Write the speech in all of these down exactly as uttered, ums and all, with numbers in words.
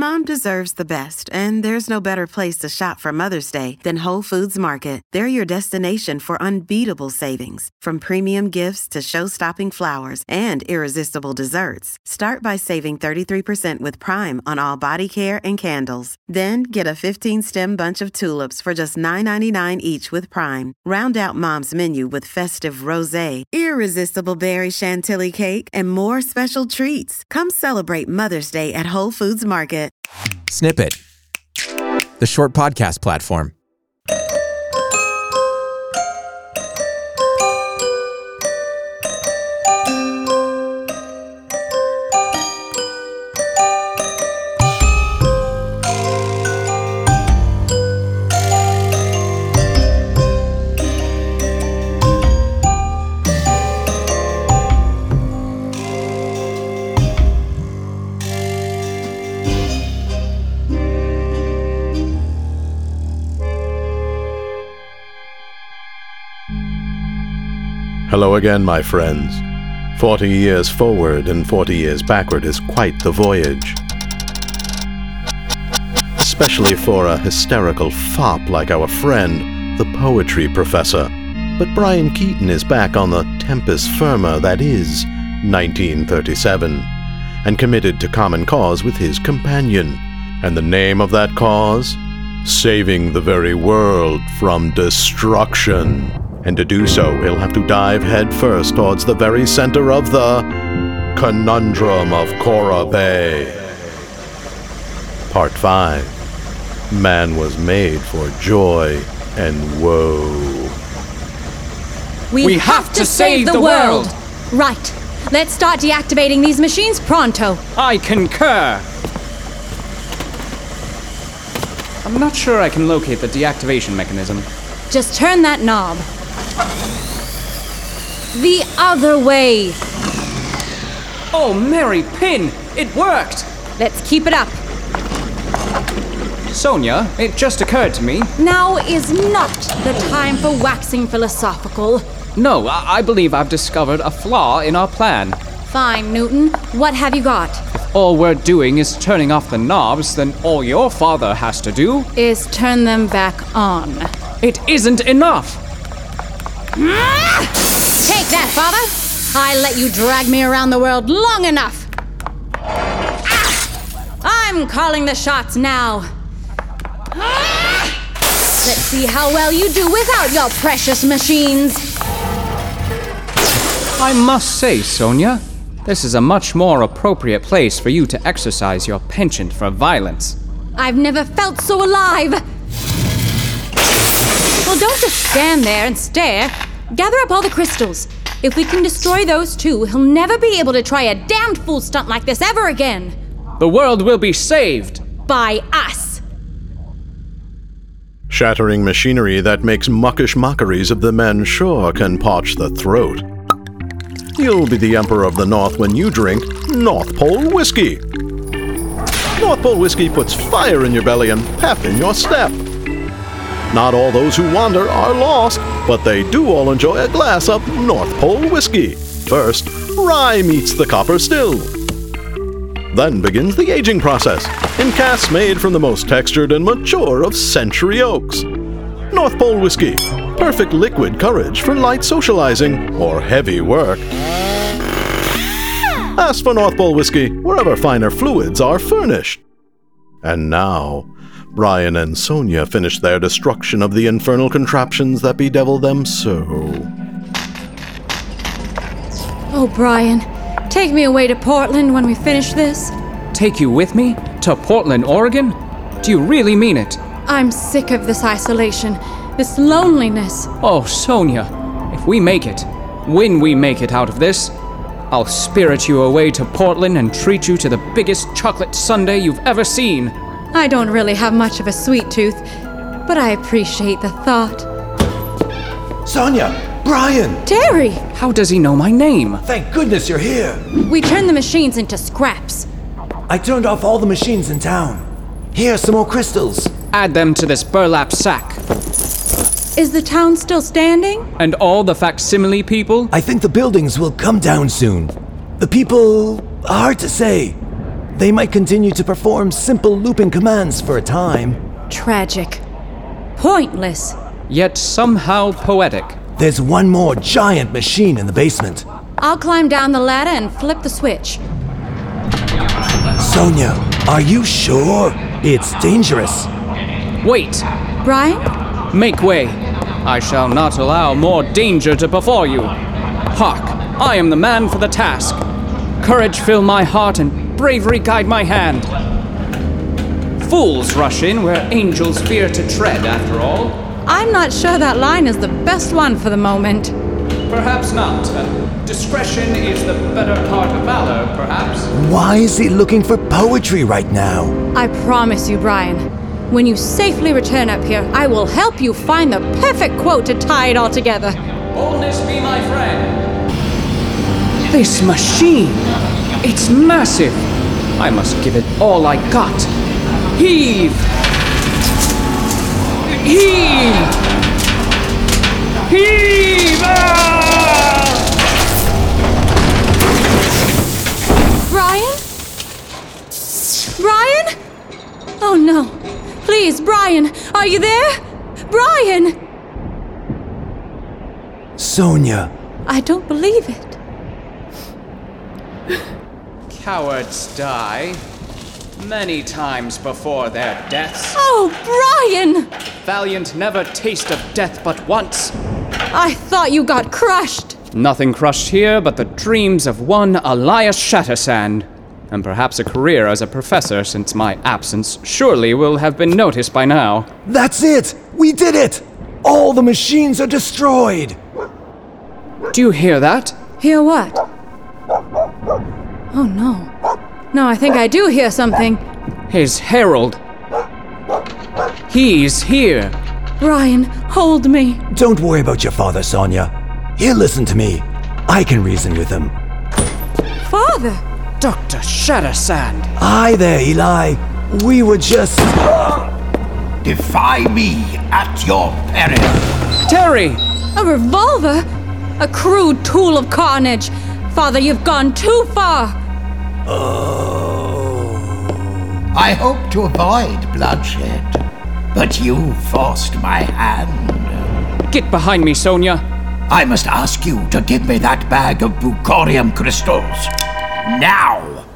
Mom deserves the best, and there's no better place to shop for Mother's Day than Whole Foods Market. They're your destination for unbeatable savings, from premium gifts to show-stopping flowers and irresistible desserts. Start by saving thirty-three percent with Prime on all body care and candles. Then get a fifteen-stem bunch of tulips for just nine ninety-nine each with Prime. Round out Mom's menu with festive rosé, irresistible berry chantilly cake, and more special treats. Come celebrate Mother's Day at Whole Foods Market. Snippet, the short podcast platform. Hello again, my friends. Forty years forward and forty years backward is quite the voyage. Especially for a hysterical fop like our friend, the poetry professor. But Brian Keaton is back on the tempus firma that is nineteen thirty-seven, and committed to common cause with his companion. And the name of that cause? Saving the very world from destruction. And to do so, he'll have to dive headfirst towards the very center of the Conundrum of Cora Bay. Part five. Man was made for joy and woe. We, we have, have to save, save the world! world! Right. Let's start deactivating these machines pronto. I concur. I'm not sure I can locate the deactivation mechanism. Just turn that knob. The other way. Oh, Mary Pin! It worked! Let's keep it up. Sonia, it just occurred to me. Now is not the time for waxing philosophical. No, I, I believe I've discovered a flaw in our plan. Fine, Newton. What have you got? If all we're doing is turning off the knobs, then all your father has to do is turn them back on. It isn't enough! Take that, Father! I let you drag me around the world long enough! Ah! I'm calling the shots now! Ah! Let's see how well you do without your precious machines! I must say, Sonia, this is a much more appropriate place for you to exercise your penchant for violence. I've never felt so alive! Well, don't just stand there and stare. Gather up all the crystals. If we can destroy those two, he'll never be able to try a damned fool stunt like this ever again. The world will be saved. By us. Shattering machinery that makes muckish mockeries of the men sure can parch the throat. You'll be the Emperor of the North when you drink North Pole Whiskey. North Pole Whiskey puts fire in your belly and pep in your step. Not all those who wander are lost, but they do all enjoy a glass of North Pole Whiskey. First, rye meets the copper still. Then begins the aging process, in casks made from the most textured and mature of century oaks. North Pole Whiskey, perfect liquid courage for light socializing or heavy work. Ask for North Pole Whiskey wherever finer fluids are furnished. And now, Brian and Sonia finish their destruction of the infernal contraptions that bedevil them so. Oh, Brian, take me away to Portland when we finish this. Take you with me? To Portland, Oregon? Do you really mean it? I'm sick of this isolation, this loneliness. Oh, Sonia, if we make it, when we make it out of this, I'll spirit you away to Portland and treat you to the biggest chocolate sundae you've ever seen. I don't really have much of a sweet tooth, but I appreciate the thought. Sonia! Brian! Terry! How does he know my name? Thank goodness you're here! We turned the machines into scraps. I turned off all the machines in town. Here are some more crystals. Add them to this burlap sack. Is the town still standing? And all the facsimile people? I think the buildings will come down soon. The people, hard to say. They might continue to perform simple looping commands for a time. Tragic. Pointless. Yet somehow poetic. There's one more giant machine in the basement. I'll climb down the ladder and flip the switch. Sonia, are you sure? It's dangerous. Wait! Brian? Make way! I shall not allow more danger to befall you. Hark! I am the man for the task. Courage fill my heart and bravery guide my hand. Fools rush in where angels fear to tread, after all. I'm not sure that line is the best one for the moment. Perhaps not. Uh, discretion is the better part of valor, perhaps. Why is he looking for poetry right now? I promise you, Brian, when you safely return up here, I will help you find the perfect quote to tie it all together. Boldness be my friend. This machine! It's massive! I must give it all I got. Heave! Heave! Heave! Ah! Brian? Brian? Oh no. Please, Brian, are you there? Brian! Sonia. I don't believe it. Cowards die many times before their deaths. Oh, Brian! Valiant never taste of death but once. I thought you got crushed. Nothing crushed here but the dreams of one Elias Shattersand, and perhaps a career as a professor since my absence surely will have been noticed by now. That's it! We did it! All the machines are destroyed! Do you hear that? Hear what? Oh no. No, I think I do hear something. His herald. He's here. Brian, hold me. Don't worry about your father, Sonia. He'll listen to me. I can reason with him. Father! Doctor Shattersand. Hi there, Eli. We were just... Defy me at your peril. Terry! A revolver? A crude tool of carnage. Father, you've gone too far. Oh... I hope to avoid bloodshed, but you forced my hand. Get behind me, Sonia. I must ask you to give me that bag of bucorium crystals. Now!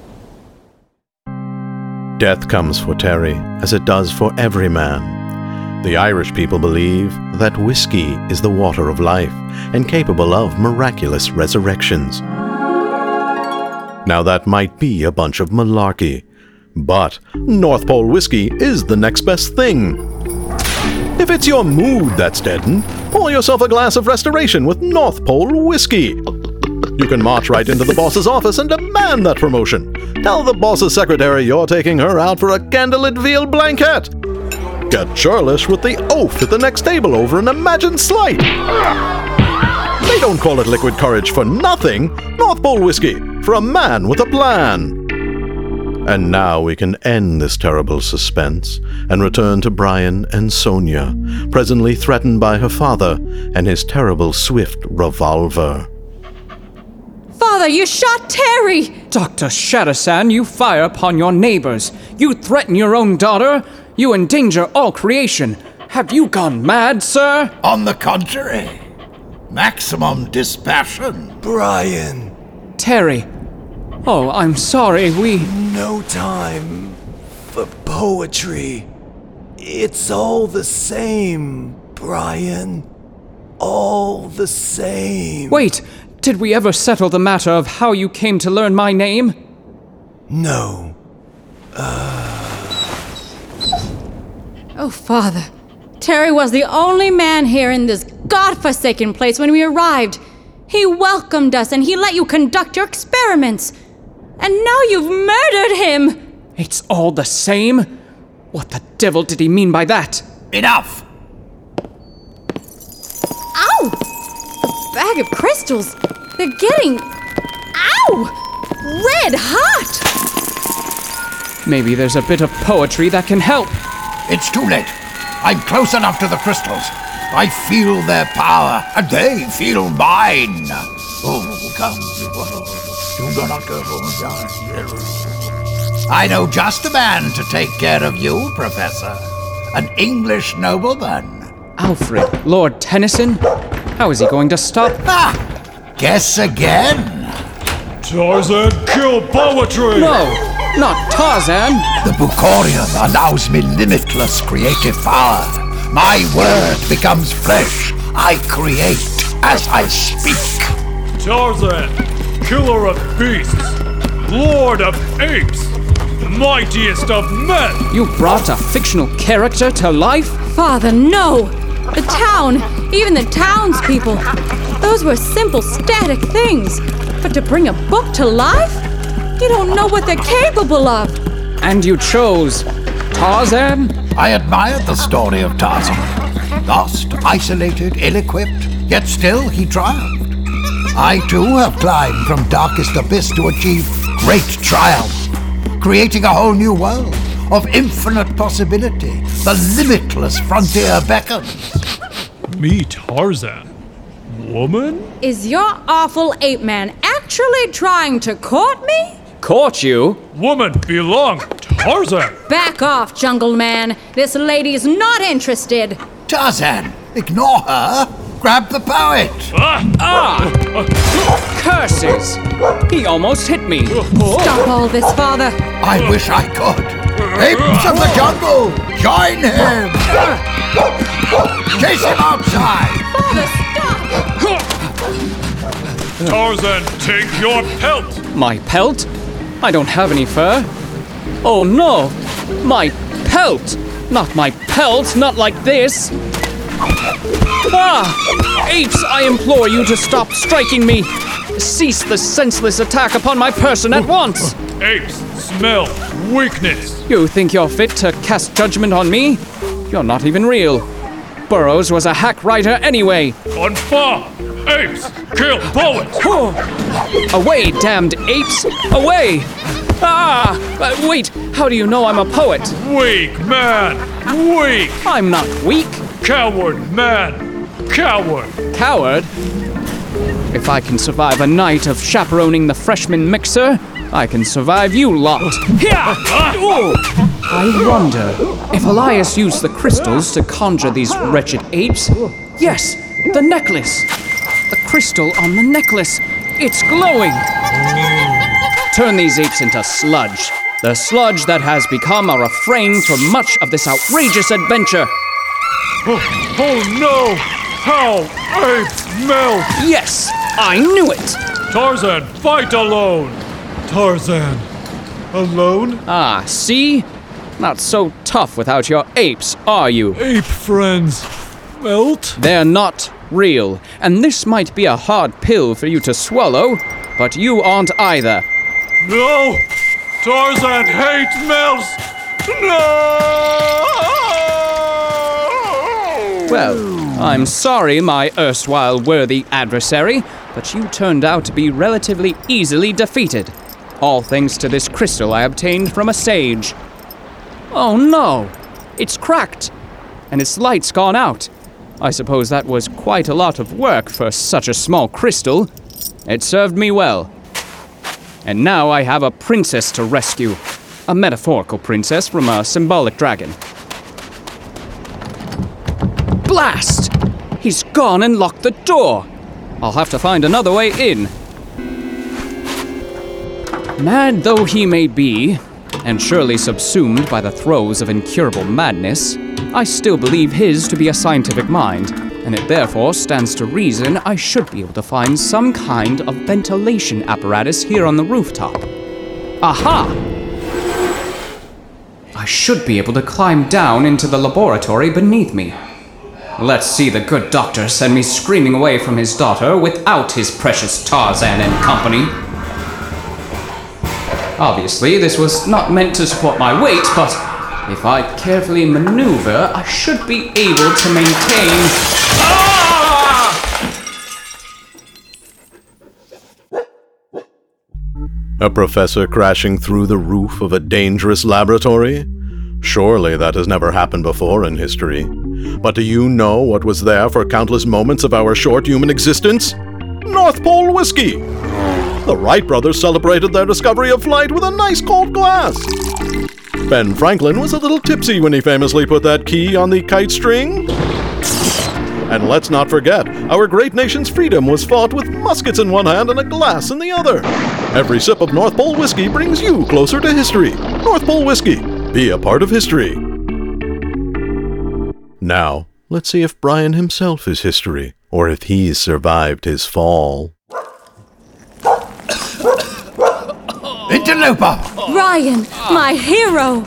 Death comes for Terry, as it does for every man. The Irish people believe that whiskey is the water of life and capable of miraculous resurrections. Now that might be a bunch of malarkey, but North Pole whiskey is the next best thing. If it's your mood that's deadened, pour yourself a glass of restoration with North Pole whiskey. You can march right into the boss's office and demand that promotion. Tell the boss's secretary you're taking her out for a candlelit veal blanket. Get churlish with the oaf at the next table over an imagined slight. They don't call it liquid courage for nothing. North Pole whiskey, for a man with a plan. And now we can end this terrible suspense and return to Brian and Sonia, presently threatened by her father and his terrible swift revolver. Father, you shot Terry! Doctor Shattersand, you fire upon your neighbors. You threaten your own daughter. You endanger all creation. Have you gone mad, sir? On the contrary, maximum dispassion. Brian. Terry. Oh, I'm sorry, we... No time for poetry. It's all the same, Brian. All the same. Wait, did we ever settle the matter of how you came to learn my name? No. Uh... Oh, Father. Terry was the only man here in this godforsaken place when we arrived. He welcomed us and he let you conduct your experiments. And now you've murdered him! It's all the same? What the devil did he mean by that? Enough! Ow! A bag of crystals. They're getting... Ow! Red hot! Maybe there's a bit of poetry that can help. It's too late. I'm close enough to the crystals. I feel their power, and they feel mine. Oh, come. Do not go. I know just a man to take care of you, Professor. An English nobleman. Alfred, Lord Tennyson? How is he going to stop? Ah! Guess again. Tarzan, kill poetry! No, not Tarzan! The Bukorian allows me limitless creative power. My word becomes flesh. I create as I speak. Tarzan, killer of beasts, lord of apes, mightiest of men! You brought a fictional character to life? Father, no! The town, even the townspeople, those were simple, static things. But to bring a book to life? You don't know what they're capable of. And you chose Tarzan? I admired the story of Tarzan. Lost, isolated, ill-equipped, yet still he triumphed. I too have climbed from darkest abyss to achieve great triumph, creating a whole new world of infinite possibility. The limitless frontier beckons. Me, Tarzan? Woman? Is your awful ape man actually trying to court me? Court you? Woman belong Tarzan! Back off, jungle man. This lady's not interested. Tarzan, ignore her. Grab the poet. Ah! Curses! He almost hit me. Stop all this, father. I wish I could. Apes of the jungle, join him. Chase him outside. Father, stop! Tarzan, take your pelt! My pelt? I don't have any fur. Oh no! My pelt! Not my pelt, not like this! Ah! Apes, I implore you to stop striking me! Cease the senseless attack upon my person at once! Apes smell weakness! You think you're fit to cast judgment on me? You're not even real. Burroughs was a hack writer anyway. On fire! Apes, kill poets! Away, damned apes! Away! Ah! Uh, wait, how do you know I'm a poet? Weak man! Weak! I'm not weak. Coward man! Coward! Coward? If I can survive a night of chaperoning the freshman mixer, I can survive you lot. Here! Ooh. I wonder if Elias used the crystals to conjure these wretched apes. Yes, the necklace! The crystal on the necklace. It's glowing! Turn these apes into sludge. The sludge that has become a refrain for much of this outrageous adventure. Oh, oh no! How apes melt! Yes, I knew it! Tarzan, fight alone! Tarzan, alone? Ah, see? Not so tough without your apes, are you? Ape friends, melt? They're not real, and this might be a hard pill for you to swallow, but you aren't either. No! Tarzan hates melts! No! Well, I'm sorry, my erstwhile worthy adversary, but you turned out to be relatively easily defeated. All thanks to this crystal I obtained from a sage. Oh no! It's cracked! And its light's gone out. I suppose that was quite a lot of work for such a small crystal. It served me well. And now I have a princess to rescue. A metaphorical princess from a symbolic dragon. Blast! He's gone and locked the door. I'll have to find another way in. Mad though he may be, and surely subsumed by the throes of incurable madness, I still believe his to be a scientific mind, and it therefore stands to reason I should be able to find some kind of ventilation apparatus here on the rooftop. Aha! I should be able to climb down into the laboratory beneath me. Let's see the good doctor send me screaming away from his daughter without his precious Tarzan and company. Obviously, this was not meant to support my weight, but if I carefully maneuver, I should be able to maintain... Ah! A professor crashing through the roof of a dangerous laboratory? Surely that has never happened before in history. But do you know what was there for countless moments of our short human existence? North Pole whiskey! The Wright brothers celebrated their discovery of flight with a nice cold glass. Ben Franklin was a little tipsy when he famously put that key on the kite string. And let's not forget, our great nation's freedom was fought with muskets in one hand and a glass in the other. Every sip of North Pole whiskey brings you closer to history. North Pole Whiskey. Be a part of history. Now, let's see if Brian himself is history, or if he's survived his fall. Interloper! Brian, my hero!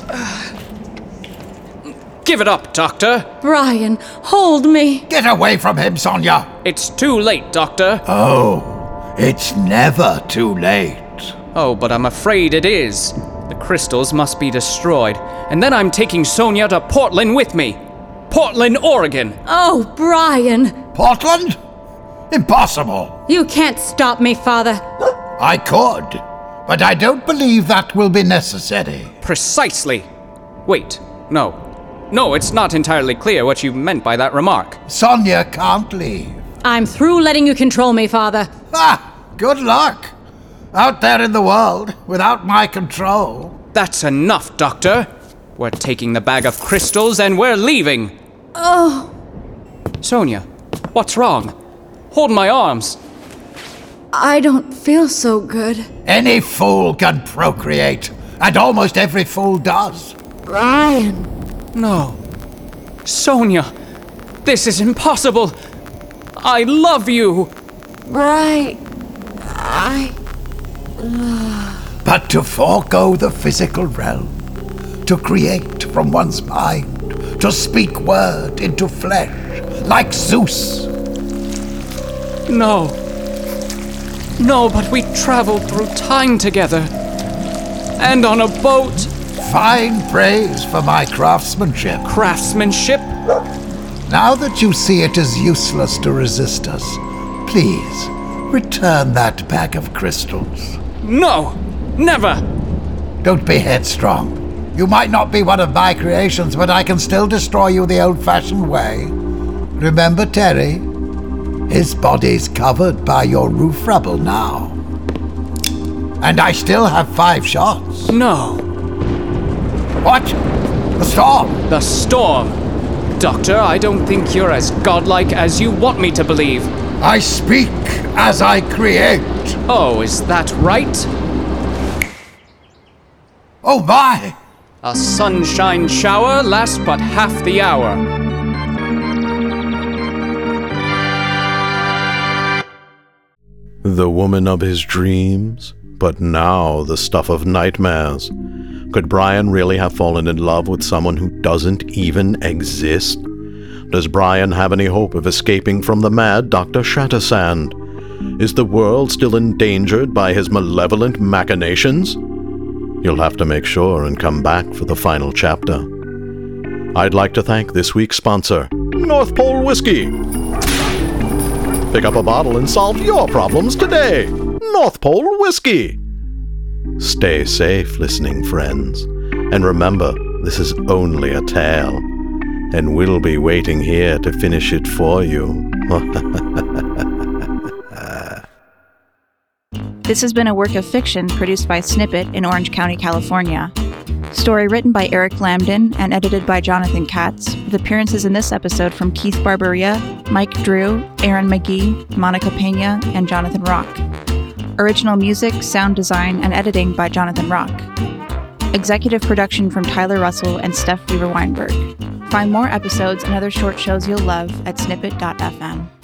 Give it up, Doctor. Brian, hold me. Get away from him, Sonia! It's too late, Doctor. Oh, it's never too late. Oh, but I'm afraid it is. The crystals must be destroyed, and then I'm taking Sonia to Portland with me. Portland, Oregon. Oh, Brian. Portland? Impossible. You can't stop me, Father. I could, but I don't believe that will be necessary. Precisely. Wait, no. No, it's not entirely clear what you meant by that remark. Sonia can't leave. I'm through letting you control me, Father. Ah, good luck. Out there in the world, without my control. That's enough, Doctor. We're taking the bag of crystals and we're leaving. Oh. Sonia, what's wrong? Hold my arms. I don't feel so good. Any fool can procreate, and almost every fool does. Brian. No. Sonia, this is impossible. I love you. Brian. I... But to forego the physical realm, to create from one's mind, to speak word into flesh, like Zeus. No. No, but we traveled through time together. And on a boat. Fine praise for my craftsmanship. Craftsmanship? Now that you see it as useless to resist us, please return that bag of crystals. No! Never! Don't be headstrong. You might not be one of my creations, but I can still destroy you the old-fashioned way. Remember Terry? His body's covered by your roof rubble now. And I still have five shots. No. What? The storm? The storm. Doctor, I don't think you're as godlike as you want me to believe. I speak as I create. Oh, is that right? Oh my! A sunshine shower lasts but half the hour. The woman of his dreams, but now the stuff of nightmares. Could Brian really have fallen in love with someone who doesn't even exist? Does Brian have any hope of escaping from the mad Doctor Shattersand? Is the world still endangered by his malevolent machinations? You'll have to make sure and come back for the final chapter. I'd like to thank this week's sponsor, North Pole Whiskey. Pick up a bottle and solve your problems today. North Pole Whiskey. Stay safe, listening friends. And remember, this is only a tale. And we'll be waiting here to finish it for you. This has been a work of fiction produced by Snippet in Orange County, California. Story written by Eric Lambden and edited by Jonathan Katz, with appearances in this episode from Keith Barberia, Mike Drew, Aaron McGee, Monica Pena, and Jonathan Rock. Original music, sound design, and editing by Jonathan Rock. Executive production from Tyler Russell and Steph Weaver Weinberg. Find more episodes and other short shows you'll love at snippet dot f m.